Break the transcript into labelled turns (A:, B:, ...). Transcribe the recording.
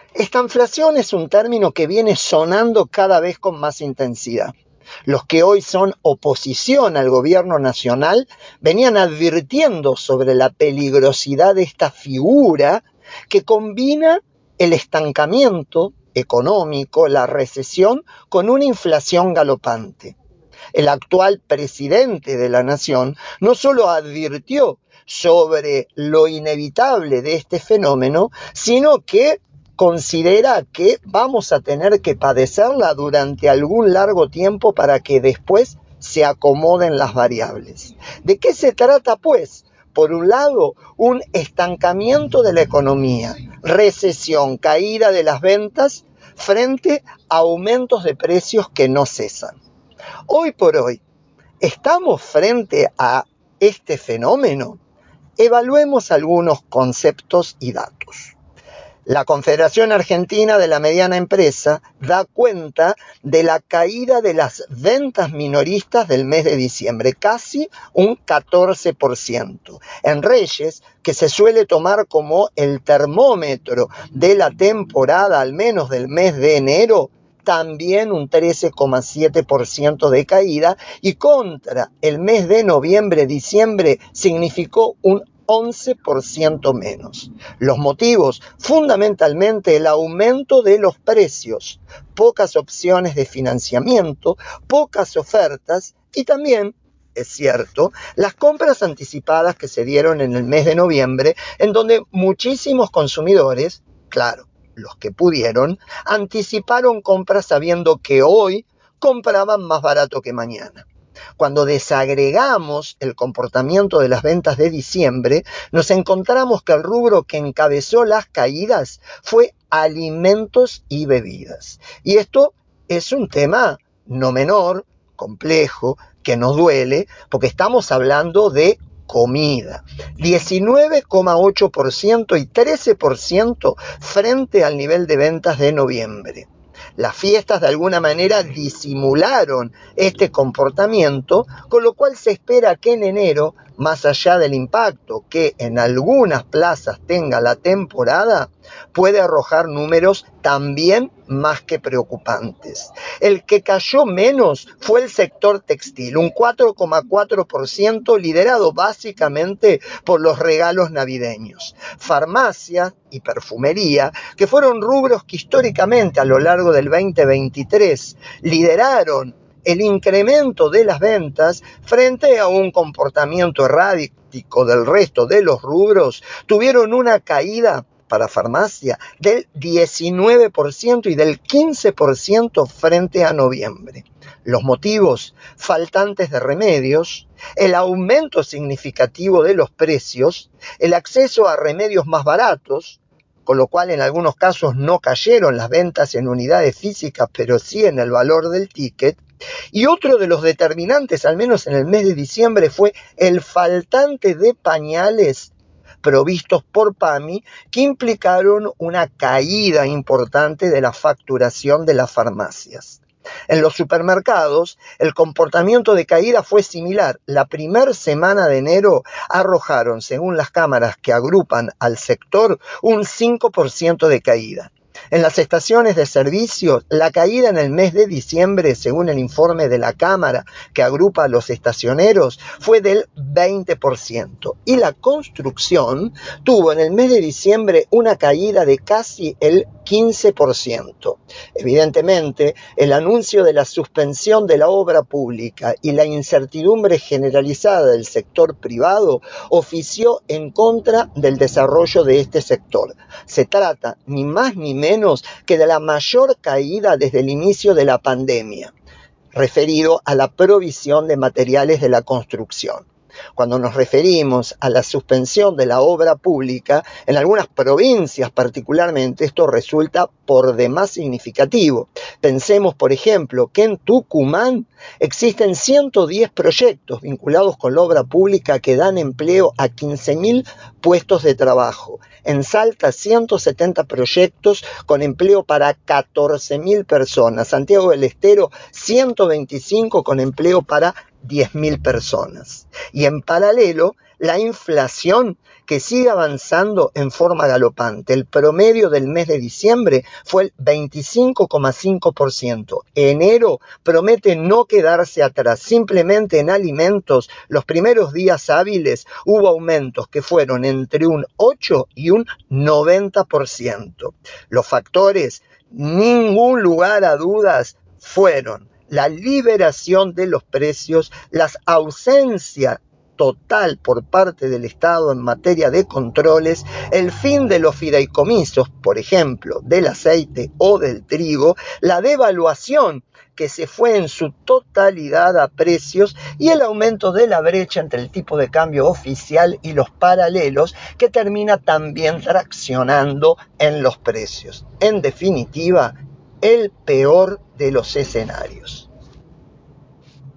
A: Esta inflación es un término que viene sonando cada vez con más intensidad. Los que hoy son oposición al gobierno nacional venían advirtiendo sobre la peligrosidad de esta figura que combina el estancamiento económico, la recesión, con una inflación galopante. El actual presidente de la nación no solo advirtió sobre lo inevitable de este fenómeno, sino que considera que vamos a tener que padecerla durante algún largo tiempo para que después se acomoden las variables. ¿De qué se trata, pues? Por un lado, un estancamiento de la economía, recesión, caída de las ventas frente a aumentos de precios que no cesan. Hoy por hoy, ¿estamos frente a este fenómeno? Evaluemos algunos conceptos y datos. La Confederación Argentina de la Mediana Empresa da cuenta de la caída de las ventas minoristas del mes de diciembre, casi un 14%. En Reyes, que se suele tomar como el termómetro de la temporada, al menos del mes de enero, también un 13,7% de caída, y contra el mes de noviembre-diciembre significó un 11% menos. Los motivos, fundamentalmente el aumento de los precios, pocas opciones de financiamiento, pocas ofertas y también, es cierto, las compras anticipadas que se dieron en el mes de noviembre, en donde muchísimos consumidores, claro, los que pudieron, anticiparon compras sabiendo que hoy compraban más barato que mañana. Cuando desagregamos el comportamiento de las ventas de diciembre, nos encontramos que el rubro que encabezó las caídas fue alimentos y bebidas. Y esto es un tema no menor, complejo, que nos duele, porque estamos hablando de comida. 19,8% y 13% frente al nivel de ventas de noviembre. Las fiestas de alguna manera disimularon este comportamiento, con lo cual se espera que en enero, más allá del impacto que en algunas plazas tenga la temporada, puede arrojar números también más que preocupantes. El que cayó menos fue el sector textil, un 4,4%, liderado básicamente por los regalos navideños. Farmacia y perfumería, que fueron rubros que históricamente a lo largo del 2023 lideraron el incremento de las ventas frente a un comportamiento errático del resto de los rubros, tuvieron una caída para farmacia del 19% y del 15% frente a noviembre. Los motivos: faltantes de remedios, el aumento significativo de los precios, el acceso a remedios más baratos, con lo cual en algunos casos no cayeron las ventas en unidades físicas, pero sí en el valor del ticket. Y otro de los determinantes, al menos en el mes de diciembre, fue el faltante de pañales provistos por PAMI, que implicaron una caída importante de la facturación de las farmacias. En los supermercados, el comportamiento de caída fue similar. La primera semana de enero arrojaron, según las cámaras que agrupan al sector, un 5% de caída. En las estaciones de servicio, la caída en el mes de diciembre, según el informe de la Cámara que agrupa a los estacioneros, fue del 20%. Y la construcción tuvo en el mes de diciembre una caída de casi el 15%. Evidentemente, el anuncio de la suspensión de la obra pública y la incertidumbre generalizada del sector privado ofició en contra del desarrollo de este sector. Se trata, ni más ni menos, que de la mayor caída desde el inicio de la pandemia, referido a la provisión de materiales de la construcción. Cuando nos referimos a la suspensión de la obra pública, en algunas provincias particularmente, esto resulta por demás significativo. Pensemos, por ejemplo, que en Tucumán existen 110 proyectos vinculados con la obra pública que dan empleo a 15.000 puestos de trabajo. En Salta, 170 proyectos con empleo para 14.000 personas. Santiago del Estero, 125 con empleo para 10.000 personas. Y en paralelo, La inflación que sigue avanzando en forma galopante. El promedio del mes de diciembre fue el 25,5%. Enero promete no quedarse atrás. Simplemente en alimentos, los primeros días hábiles hubo aumentos que fueron entre un 8 y un 90%. Los factores, ningún lugar a dudas, fueron la liberación de los precios, las ausencias total por parte del Estado en materia de controles, el fin de los fideicomisos, por ejemplo, del aceite o del trigo, la devaluación que se fue en su totalidad a precios y el aumento de la brecha entre el tipo de cambio oficial y los paralelos que termina también traccionando en los precios. En definitiva, el peor de los escenarios.